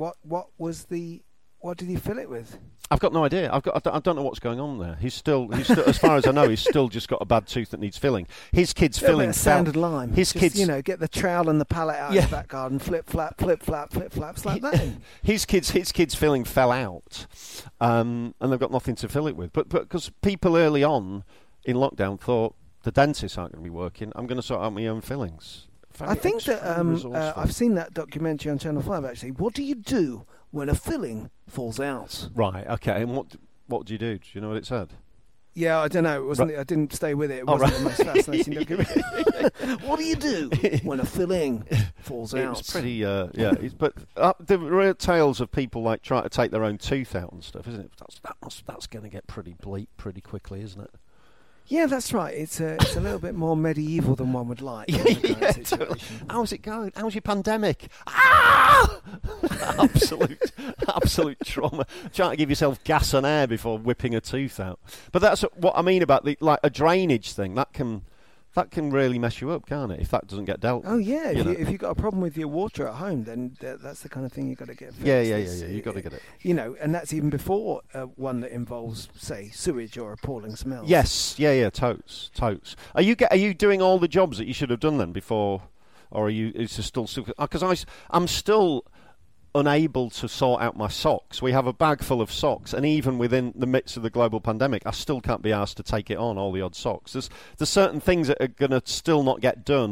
What did he fill it with? I've got no idea. I don't know what's going on there. He's still, as far as I know, he's still just got a bad tooth that needs filling. His kid's filling. Standard lime. His kids, get the trowel and the palette out of the back garden, flip flap, slap that in. His kid's filling fell out, and they've got nothing to fill it with. But because people early on in lockdown thought the dentists aren't going to be working, I'm going to sort out my own fillings. I think that I've seen that documentary on Channel 5 actually. What do you do when a filling falls out? Right. Okay. And what do you do? Do you know what it said? Yeah, I don't know. It wasn't. I didn't stay with it. It wasn't the most fascinating documentary. What do you do when a filling falls out? It was pretty. But the real tales of people like trying to take their own tooth out and stuff, isn't it? That's going to get pretty bleak pretty quickly, isn't it? Yeah, that's right. It's a little bit more medieval than one would like. Yeah, totally. How's it going? How's your pandemic? Ah! absolute trauma. Trying to give yourself gas and air before whipping a tooth out. But that's what I mean about a drainage thing. That can really mess you up, can't it? If that doesn't get dealt with. Oh yeah, if you've got a problem with your water at home, then that's the kind of thing you've got to get fixed. Yeah. You've got to get it. And that's even before one that involves, say, sewage or appalling smells. Yes, yeah, totes. Are you doing all the jobs that you should have done then before, or is it still? Because I'm still unable to sort out my socks. We have a bag full of socks, and even within the midst of the global pandemic, I still can't be asked to take it on, all the odd socks. There's certain things that are going to still not get done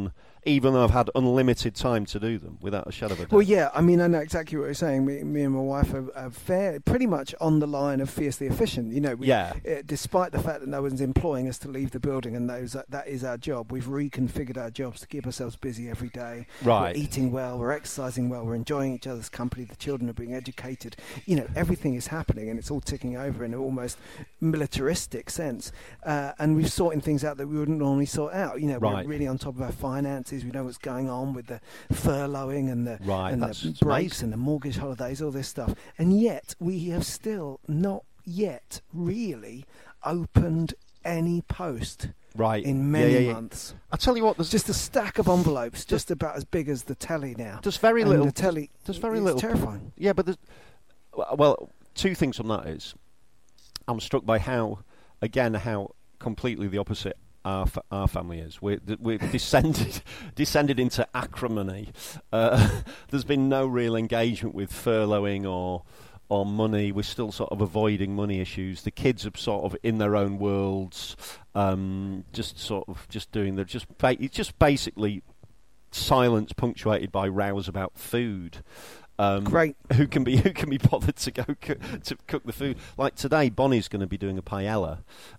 even though I've had unlimited time to do them, without a shadow of a doubt. Well, yeah, I mean, I know exactly what you're saying. Me and my wife are pretty much on the line of fiercely efficient. You know, despite the fact that no one's employing us to leave the building and knows that is our job, we've reconfigured our jobs to keep ourselves busy every day. Right. We're eating well, we're exercising well, we're enjoying each other's company, the children are being educated. You know, everything is happening and it's all ticking over in an almost militaristic sense. And we're sorting things out that we wouldn't normally sort out. You know, we're really on top of our finances. We know what's going on with the furloughing and the breaks and the mortgage holidays, all this stuff. And yet we have still not yet really opened any post in many months. I'll tell you what, there's just a stack of envelopes, just about as big as the telly now. There's very little. The telly, there's very little. Terrifying. Yeah, but there's, well, two things from that is, I'm struck by how completely the opposite our family is. We're descended into acrimony. There's been no real engagement with furloughing or money. We're still sort of avoiding money issues. The kids are sort of in their own worlds, just basically silence punctuated by rows about food. Great. Who can be bothered to go to cook the food? Like today, Bonnie's going to be doing a paella,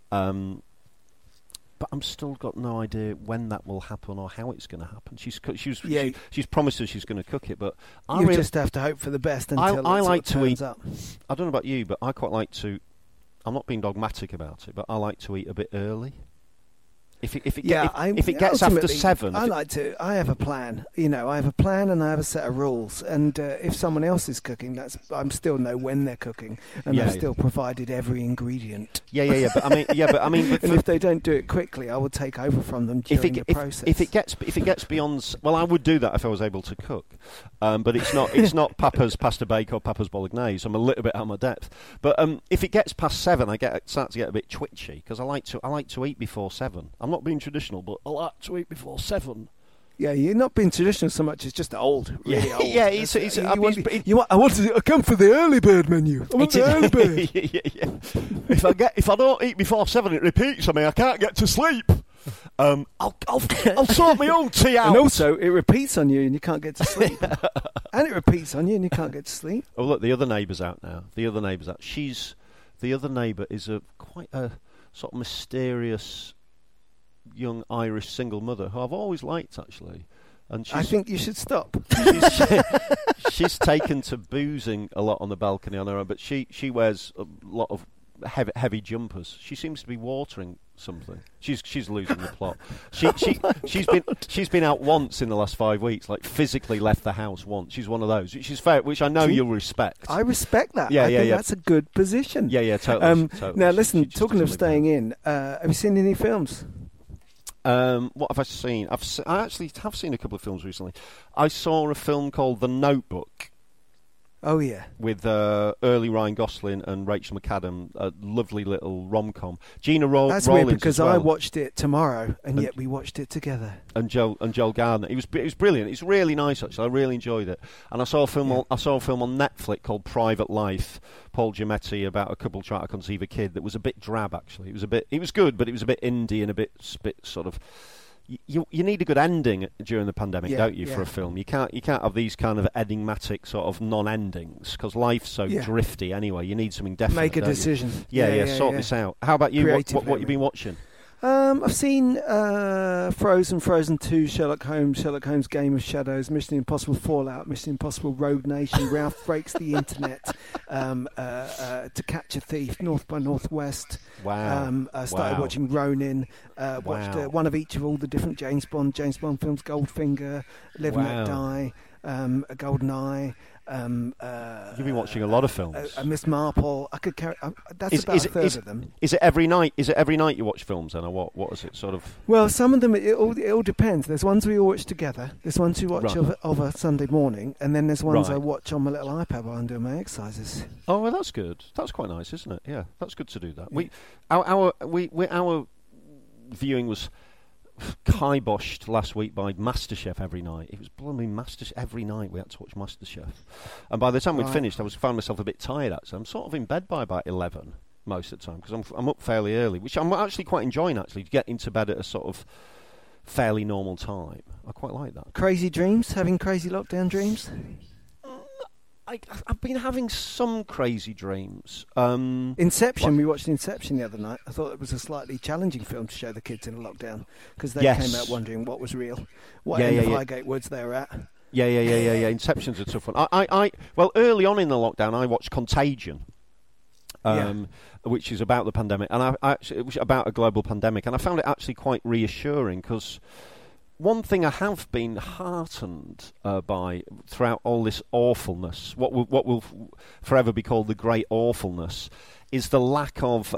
but I'm still got no idea when that will happen or how it's going to happen. She's promised us she's going to cook it, but you just have to hope for the best until I like it turns to eat. up. I don't know about you, but I quite like to. I'm not being dogmatic about it, but I like to eat a bit early. If it gets after 7, I have a plan. You know, I have a plan and I have a set of rules. And if someone else is cooking, I'm still know when they're cooking, and I've still provided every ingredient. But I mean, and if they don't do it quickly, I will take over from them during the process. If it gets beyond, well, I would do that if I was able to cook. But it's not Papa's pasta bake or Papa's bolognese. I'm a little bit out of my depth. But if it gets past 7, I start to get a bit twitchy because I like to eat before 7. I'm not being traditional, but I like to eat before 7. Yeah, you're not being traditional so much. It's just old, really old. Yeah, I want to come for the early bird menu. I want the early bird. If I don't eat before 7, it repeats on me. I can't get to sleep. I'll sort my own tea out. And also, it repeats on you and you can't get to sleep. And it repeats on you and you can't get to sleep. Oh, look, the other neighbour's out now. The other neighbour is quite a sort of mysterious young Irish single mother who I've always liked, actually. And I think you should stop. She's taken to boozing a lot on the balcony on her own, but she wears a lot of heavy jumpers. She seems to be watering something. She's losing the plot. She's been out once in the last 5 weeks, like physically left the house once. She's one of those, which is fair, which I know you'll respect. I respect that. I think that's a good position. Yeah, totally. Now listen, talking of staying in, have you seen any films? What have I seen? I actually have seen a couple of films recently. I saw a film called The Notebook. Oh, yeah. With early Ryan Gosling and Rachel McAdam, a lovely little rom-com. Gina Rawlins. That's weird because I watched it tomorrow, and yet we watched it together. And Joel Gardner. It was brilliant. It's really nice, actually. I really enjoyed it. And I saw a film. I saw a film on Netflix called Private Life. Paul Giamatti about a couple trying to conceive a kid. That was a bit drab, actually. It was good, but it was a bit indie and a bit sort of. You need a good ending during the pandemic, don't you, for a film? You can't have these kind of enigmatic sort of non-endings because life's so drifty anyway. You need something definite. Make a decision. Sort this out. How about you? What you been watching? I've seen Frozen 2, Sherlock Holmes, Game of Shadows, Mission Impossible Fallout, Mission Impossible Rogue Nation, Ralph Breaks the Internet, To Catch a Thief, North by Northwest. Wow. Started watching Ronin. Watched one of each of all the different James Bond films, Goldfinger, Live and Let Die, GoldenEye. You've been watching a lot of films. Miss Marple. I could carry. That's about a third of them. Is it every night? Is it every night you watch films then, or what is it sort of? Well, some of them it all depends. There's ones we all watch together. There's ones we watch of a Sunday morning, and then there's ones I watch on my little iPad while I'm doing my exercises. Oh, well, that's good. That's quite nice, isn't it? Yeah, that's good to do that. Yeah. Our viewing was kiboshed last week by MasterChef every night. It was blooming MasterChef every night. We had to watch MasterChef, and by the time we'd finished, I found myself a bit tired. Actually, I'm sort of in bed by about 11 most of the time because I'm up fairly early, which I'm actually quite enjoying. Actually, getting to bed at a sort of fairly normal time. I quite like that. Crazy dreams? Having crazy lockdown dreams? I've been having some crazy dreams. Inception. We watched Inception the other night. I thought it was a slightly challenging film to show the kids in a lockdown because they came out wondering what was real, what end of Highgate Woods they were at. Yeah. Inception's a tough one. Well, early on in the lockdown, I watched Contagion, which is about the pandemic, and it was about a global pandemic, and I found it actually quite reassuring because one thing I have been heartened by throughout all this awfulness, what will forever be called the great awfulness, is the lack of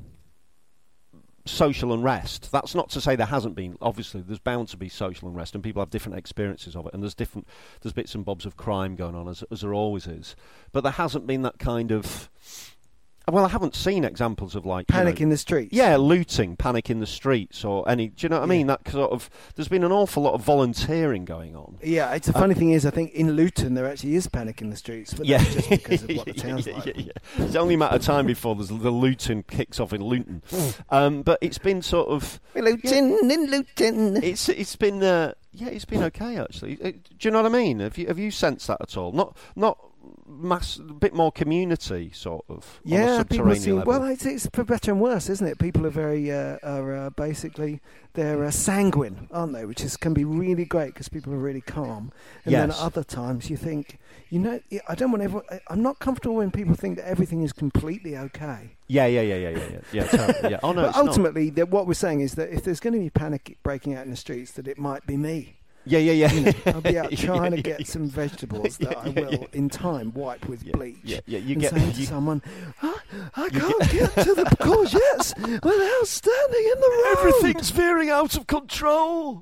social unrest. That's not to say there hasn't been. Obviously, there's bound to be social unrest, and people have different experiences of it, and there's bits and bobs of crime going on, as there always is. But there hasn't been that kind of... Well, I haven't seen examples of panic in the streets. Yeah, looting, panic in the streets, or any. Do you know what I mean? That sort of. There's been an awful lot of volunteering going on. Yeah, it's a funny thing is, I think in Luton there actually is panic in the streets, but that's just because of what the town's like. Yeah. It's only a matter of time before the Luton kicks off in Luton. But it's been sort of. Luton in Luton. It's been. It's been okay actually. Do you know what I mean? Have you sensed that at all? Not. A bit more community, sort of. Yeah, on a people seem. Level. Well, it's for better and worse, isn't it? People are very basically they're sanguine, aren't they? Which can be really great because people are really calm. And then at other times you think, I don't want everyone. I'm not comfortable when people think that everything is completely okay. Yeah. Totally, yeah. Oh no. But ultimately, what we're saying is that if there's going to be panic breaking out in the streets, that it might be me. Yeah. I'll be out trying to get some vegetables that I will, in time, wipe with bleach. You saying to someone, I can't get to the courgettes without standing in the road. Everything's veering out of control.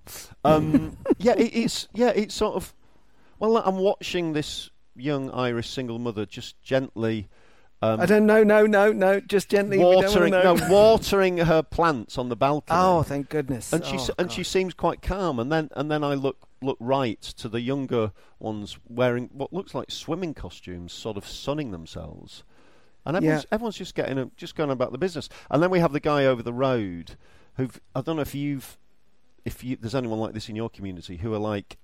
It's sort of... Well, I'm watching this young Irish single mother just gently... I don't know. No. Just gently. Watering her plants on the balcony. Oh, thank goodness! And she seems quite calm. And then I look right to the younger ones wearing what looks like swimming costumes, sort of sunning themselves. And everyone's just going about the business. And then we have the guy over the road, who I don't know if there's anyone like this in your community who are like.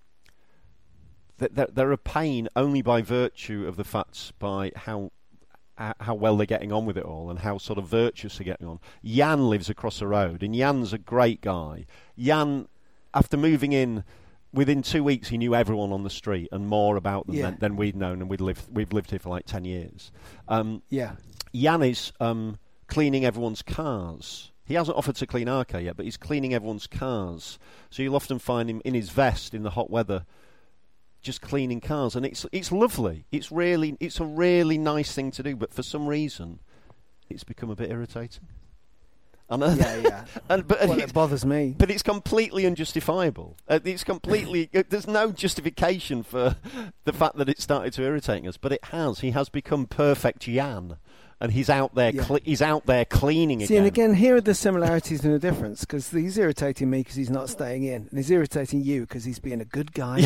They're a pain only by virtue of the facts by how well they're getting on with it all and how sort of virtuous they're getting on. Jan lives across the road, and Jan's a great guy. Jan, after moving in, within 2 weeks he knew everyone on the street and more about them than we'd known, and we've lived here for like 10 years. Jan is cleaning everyone's cars. He hasn't offered to clean our car yet, but he's cleaning everyone's cars. So you'll often find him in his vest in the hot weather, just cleaning cars, and it's lovely. It's a really nice thing to do, but for some reason, it's become a bit irritating. Yeah. It bothers me. But it's completely unjustifiable. It's completely. There's no justification for the fact that it started to irritate us, but it has. He has become perfect Jan, and he's out there. He's out there cleaning again. See, and again, here are the similarities and the difference. Because he's irritating me because he's not staying in, and he's irritating you because he's being a good guy.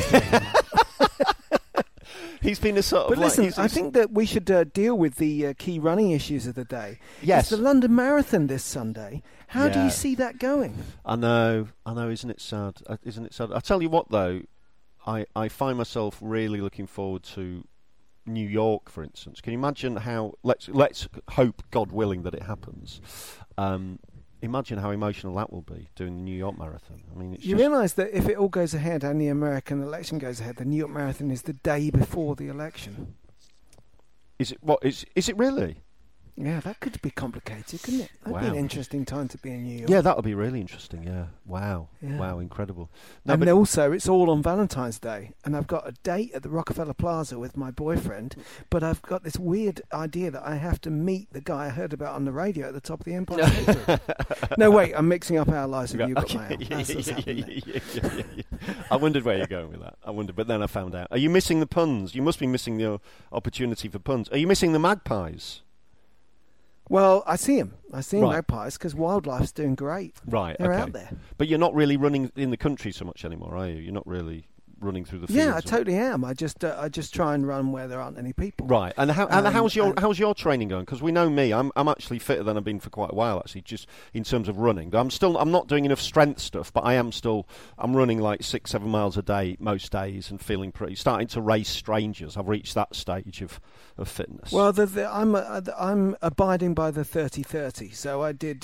He's been a sort of. But listen, I think that we should deal with the key running issues of the day. Yes, it's the London Marathon this Sunday. How do you see that going? I know. Isn't it sad? I tell you what, though, I find myself really looking forward to New York, for instance. Can you imagine how? Let's hope, God willing, that it happens. Imagine how emotional that will be doing the New York Marathon. I mean, you realise that if it all goes ahead and the American election goes ahead, the New York Marathon is the day before the election. Is it? What is it really? Yeah, that could be complicated, couldn't it? That'd be an interesting time to be in New York. Yeah, that would be really interesting, yeah. Wow, incredible. No, and also, it's all on Valentine's Day, and I've got a date at the Rockefeller Plaza with my boyfriend, but I've got this weird idea that I have to meet the guy I heard about on the radio at the top of the Empire State. No, wait, I'm mixing up Our Lives with You Got Mail. I wondered where you're going with that. But then I found out. Are you missing the puns? You must be missing the opportunity for puns. Are you missing the magpies? Well, I see them. Magpies, because wildlife's doing great. Right, They're out there. But you're not really running in the country so much anymore, are you? You're not really running through the fields. Yeah, I totally am. I just try and run where there aren't any people. Right. And how's your training going? Because we know me, I'm actually fitter than I've been for quite a while, actually, just in terms of running. I'm not doing enough strength stuff, but I'm running like 6-7 miles a day most days and feeling starting to race strangers. I've reached that stage of fitness. Well, I'm abiding by the 30-30. So I did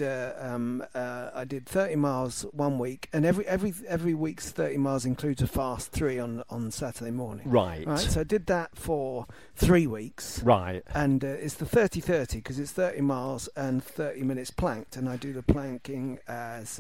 30 miles one week, and every week's 30 miles includes a fast 3 on Saturday morning. Right. So I did that for 3 weeks. Right. And it's the 30-30 because it's 30 miles and 30 minutes planked, and I do the planking as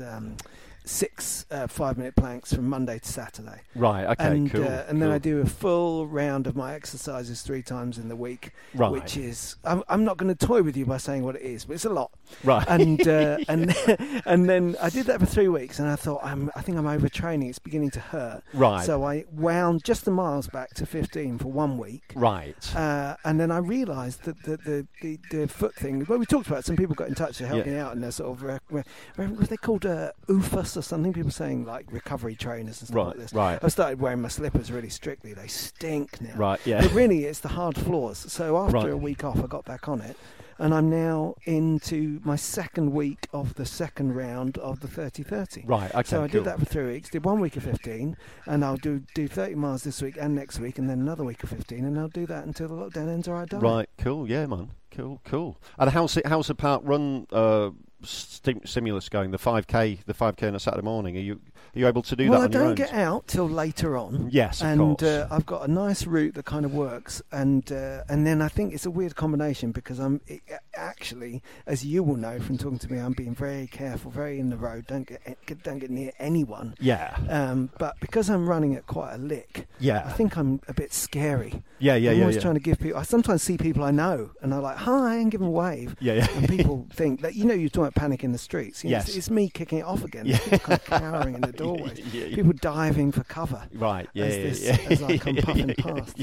6 5-minute planks from Monday to Saturday. Right, okay, cool. And then I do a full round of my exercises 3 times in the week, right. Which is, I'm not going to toy with you by saying what it is, but it's a lot. Right. And and then I did that for 3 weeks, and I thought, I think I'm overtraining. It's beginning to hurt. Right. So I wound just the miles back to 15 for 1 week. Right. And then I realised that the foot thing, well, we talked about it. Some people got in touch to help me out, and they're sort of, what they called UFAS or something, people saying like recovery trainers and stuff like this. Right. I started wearing my slippers really strictly. They stink now. Right, yeah. But really, it's the hard floors. So after a week off, I got back on it. And I'm now into my second week of the second round of the 30-30. Right, okay, so I did that for 3 weeks, did 1 week of 15, and I'll do 30 miles this week and next week, and then another week of 15, and I'll do that until the lockdown ends or I die. Right, cool, yeah, man. Cool. And how's the park run stimulus going? The 5K on a Saturday morning. Are you able to do that on your own? Well, I don't get out till later on. Yes, of course. And I've got a nice route that kind of works, and then I think it's a weird combination because actually, as you will know from talking to me, I'm being very careful, very in the road. Don't get near anyone. Yeah. But because I'm running at quite a lick, I think I'm a bit scary. Yeah. I'm always trying to give people. I sometimes see people I know, and I'm like, hi, and give them a wave. Yeah. And people think that, you're talking about panic in the streets. Yes. It's me kicking it off again. People kind of cowering in the doorways. People diving for cover. Right. As I come puffing past.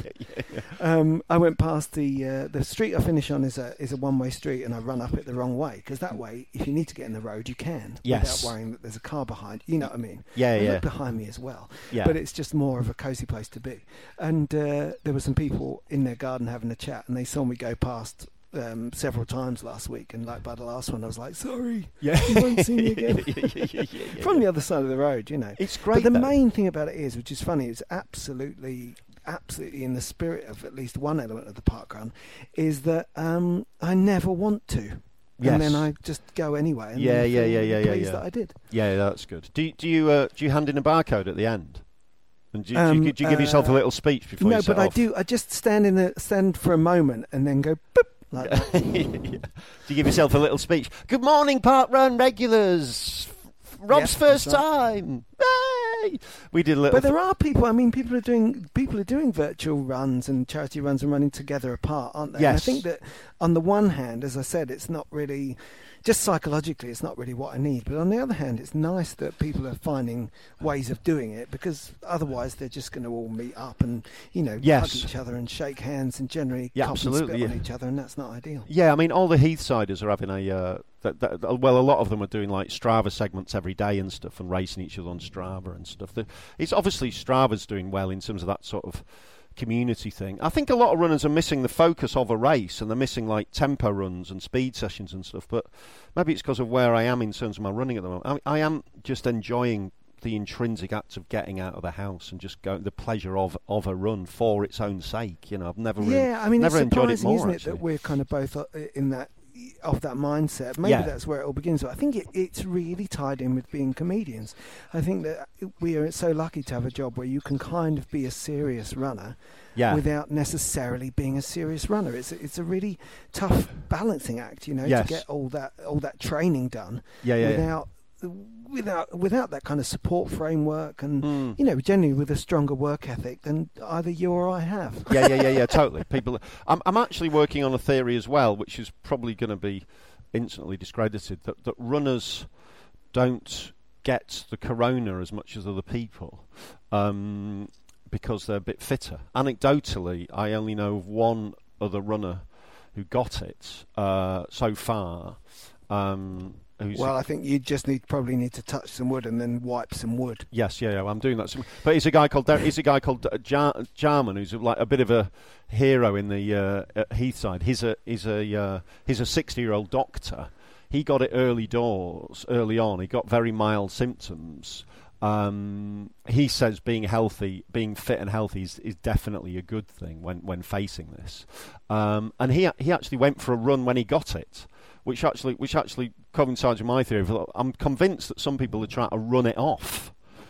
I went past the street I finish on is a one-way street, and I run up it the wrong way because that way, if you need to get in the road, you can without worrying that there's a car behind. You know what I mean? Look behind me as well. Yeah. But it's just more of a cosy place to be. And there were some people in their garden having a chat, and they saw me go past several times last week, and like by the last one I was like, sorry, you won't see me again. From the other side of the road, It's great. But the main thing about it is, which is funny, it's absolutely in the spirit of at least one element of the park run, is that I never want to. Yes. And then I just go anyway. And pleased that I did. Yeah, that's good. Do you hand in a barcode at the end? And do you give yourself a little speech before you set off? No, but I do. I just stand for a moment and then go boop. Like that. Do you give yourself a little speech? Good morning, Park Run regulars. Rob's first time. Hey! We did a little. But there are people. I mean, people are doing virtual runs and charity runs and running together apart, aren't they? Yes. And I think that on the one hand, as I said, it's not really. Just psychologically, it's not really what I need. But on the other hand, it's nice that people are finding ways of doing it, because otherwise they're just going to all meet up and, hug each other and shake hands and generally cop and spit on each other, and that's not ideal. Yeah, I mean, all the Heathsiders are having a lot of them are doing like Strava segments every day and stuff, and racing each other on Strava and stuff. It's obviously Strava's doing well in terms of that sort of community thing. I think a lot of runners are missing the focus of a race, and they're missing like tempo runs and speed sessions and stuff, but maybe it's because of where I am in terms of my running at the moment. I am just enjoying the intrinsic act of getting out of the house and just going, the pleasure of a run for its own sake. I've never never enjoyed it more, isn't it, actually. that we're kind of both in that of that mindset. Maybe that's where it all begins. But I think it's really tied in with being comedians. I think that we are so lucky to have a job where you can kind of be a serious runner without necessarily being a serious runner. It's a really tough balancing act, to get all that training done without that kind of support framework and generally with a stronger work ethic than either you or I have. Totally. People, I'm actually working on a theory as well, which is probably going to be instantly discredited, that runners don't get the corona as much as other people because they're a bit fitter. Anecdotally, I only know of one other runner who got it so far. Well, I think you just probably need to touch some wood and then wipe some wood. Yes, yeah, I'm doing that. But he's a guy called Jarman, who's like a bit of a hero in the Heathside. He's a 60-year-old doctor. He got it early on. He got very mild symptoms. He says being fit and healthy is definitely a good thing when facing this. And he actually went for a run when he got it, which actually coincides with my theory. I'm convinced that some people are trying to run it off.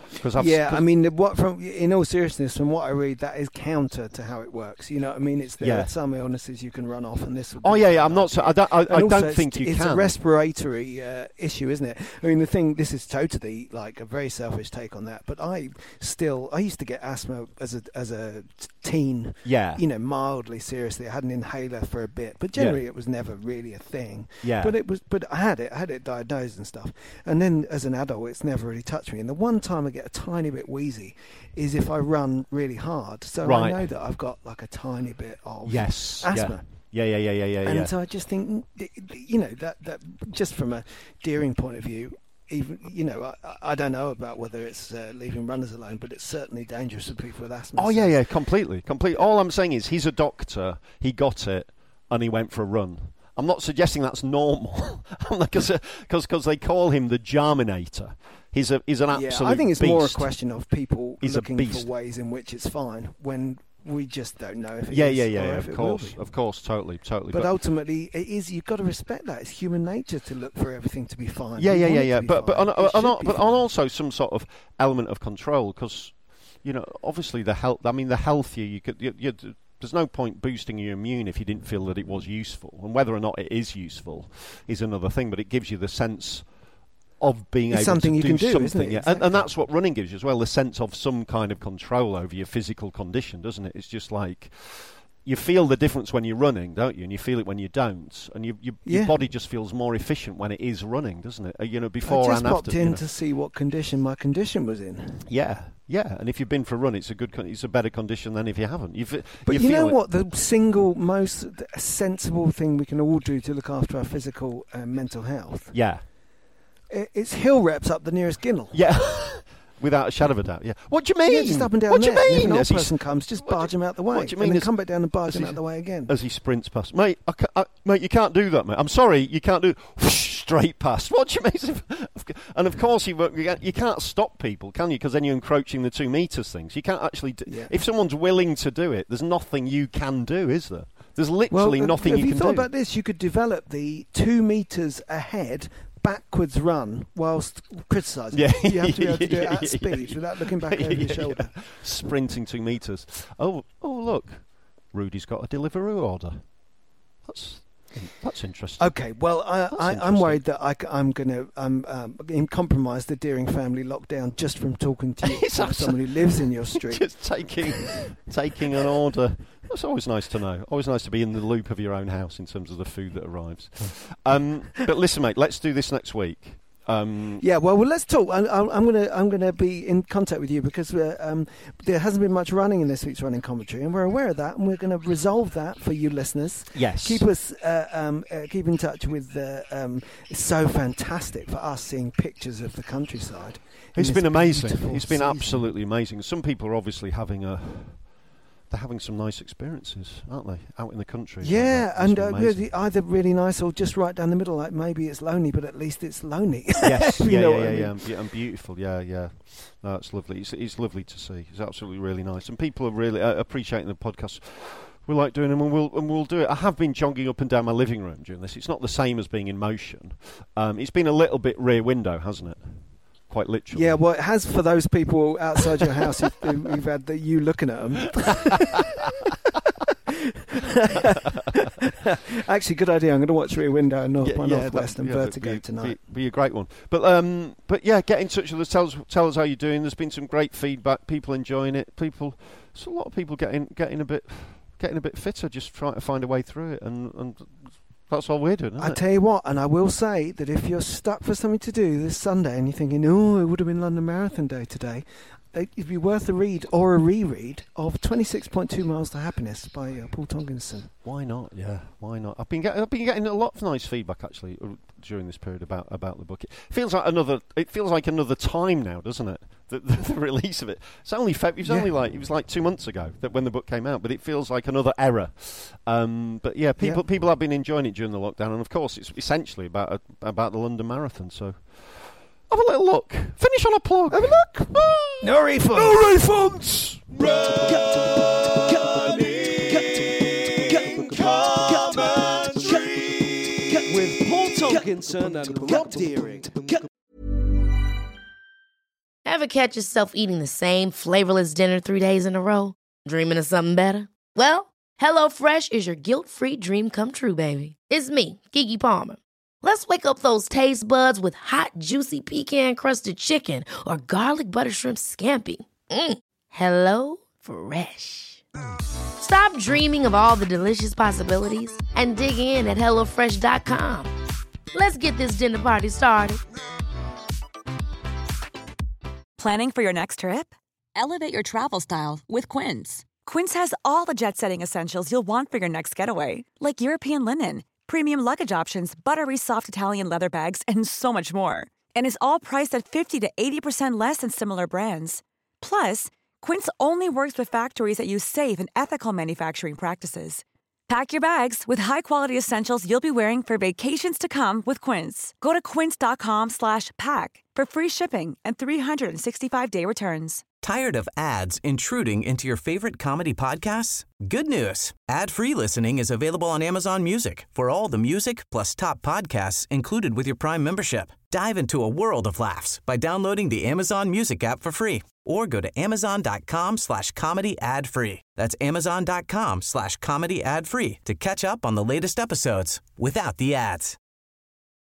I mean, in all seriousness, from what I read, that is counter to how it works. You know what I mean? It's there are some illnesses you can run off, and this. I'm not. I don't think you can. It's a respiratory issue, isn't it? I mean, this is totally like a very selfish take on that. But I used to get asthma as a teen. Yeah. You know, mildly seriously. I had an inhaler for a bit, but generally it was never really a thing. Yeah. But I had it diagnosed and stuff. And then as an adult, it's never really touched me. And the one time I get a tiny bit wheezy is if I run really hard. So I know that I've got like a tiny bit of asthma. Yeah. And so I just think, you know, that just from a Deering point of view, even, you know, I don't know about whether it's leaving runners alone, but it's certainly dangerous for people with asthma. Oh, yeah, completely. All I'm saying is he's a doctor, he got it, and he went for a run. I'm not suggesting that's normal, because they call him the Jarminator. He's an absolute I think it's beast. more a question of people looking for ways in which it's fine when we just don't know if it is. Of course, totally. But ultimately, it is. You've got to respect that. It's human nature to look for everything to be fine. But also some sort of element of control, because, you know, obviously the healthier you could. There's no point boosting your immune if you didn't feel that it was useful, and whether or not it is useful is another thing. But it gives you the sense of being able to do something, isn't it? yeah. Exactly. And that's what running gives you as well, the sense of some kind of control over your physical condition, doesn't it? It's just like you feel the difference when you're running, don't you? And you feel it when you don't, and your body just feels more efficient when it is running, doesn't it? You know, before and after. I just popped in to see what condition my condition was in. Yeah, and if you've been for a run, it's a better condition than if you haven't. But you know what? The single most sensible thing we can all do to look after our physical and mental health. Yeah. It's hill reps up the nearest ginnel. Yeah, without a shadow of a doubt. Yeah. What do you mean? Yeah, just up and down. What do you mean? If an old person comes, just barge him out the way. What do you mean? And then come back down and barge him out the way again. As he sprints past, mate. Mate, you can't do that, mate. I'm sorry, you can't do whoosh, straight past. What do you mean? And of course, you can't stop people, can you? Because then you're encroaching the 2 meters things. You can't actually. If someone's willing to do it, there's nothing you can do, is there? There's literally nothing you can do. Have you thought about this? You could develop the 2 meters ahead backwards run whilst criticising. Yeah. You have to be able to do it at speed without looking back over your shoulder. Sprinting 2 meters. Oh, look. Rudy's got a Deliveroo order. That's interesting. Okay, well, I'm worried that I'm going to compromise the Deering family lockdown just from talking to you, someone who lives in your street. Just taking an order. That's always nice to know. Always nice to be in the loop of your own house in terms of the food that arrives. But listen, mate, let's do this next week. Well, let's talk. I'm gonna be in contact with you because there hasn't been much running in this week's running commentary, and we're aware of that, and we're going to resolve that for you listeners. Yes, keep in touch with. It's so fantastic for us seeing pictures of the countryside. It's been amazing. It's been absolutely amazing. Some people are obviously having some nice experiences, aren't they, out in the country? Yeah, and either really nice or just right down the middle. Like maybe it's lonely, but at least it's lonely. Yes, and beautiful. Yeah. No, it's lovely. It's lovely to see. It's absolutely really nice, and people are really appreciating the podcast. We like doing them, and we'll do it. I have been jogging up and down my living room during this. It's not the same as being in motion. It's been a little bit rear window, hasn't it? Quite literally. Yeah, well, it has for those people outside your house who've had you looking at them. Actually, good idea. I'm going to watch Rear Window and Northwest and Vertigo tonight. Be a great one. But yeah, get in touch with us. Tell us how you're doing. There's been some great feedback. People enjoying it. So a lot of people getting a bit fitter, just trying to find a way through it, and that's all we're doing, isn't it? I tell you what, and I will say that if you're stuck for something to do this Sunday and you're thinking, it would have been London Marathon Day today, it'd be worth a read or a reread of 26.2 Miles to Happiness by Paul Tonkinson. Why not? Yeah, why not? I've been getting a lot of nice feedback actually during this period about the book. It feels like another time now, doesn't it? The release of it. It's only it was like 2 months ago that when the book came out, but it feels like another era. But yeah, people have been enjoying it during the lockdown, and of course it's essentially about the London Marathon. So have a little look. Finish on a plug. Have a look. No refunds. No refunds. With Paul Tonkinson and Rob Deering. Ever catch yourself eating the same flavorless dinner 3 days in a row? Dreaming of something better? Well, HelloFresh is your guilt-free dream come true, baby. It's me, Keke Palmer. Let's wake up those taste buds with hot, juicy pecan-crusted chicken or garlic butter shrimp scampi. Hello Fresh. Stop dreaming of all the delicious possibilities and dig in at HelloFresh.com. Let's get this dinner party started. Planning for your next trip? Elevate your travel style with Quince. Quince has all the jet-setting essentials you'll want for your next getaway, like European linen, premium luggage options, buttery soft Italian leather bags, and so much more. And is all priced at 50 to 80% less than similar brands. Plus, Quince only works with factories that use safe and ethical manufacturing practices. Pack your bags with high-quality essentials you'll be wearing for vacations to come with Quince. Go to quince.com/pack for free shipping and 365-day returns. Tired of ads intruding into your favorite comedy podcasts? Good news. Ad-free listening is available on Amazon Music for all the music plus top podcasts included with your Prime membership. Dive into a world of laughs by downloading the Amazon Music app for free or go to amazon.com/comedy ad-free. That's amazon.com/comedy ad-free to catch up on the latest episodes without the ads.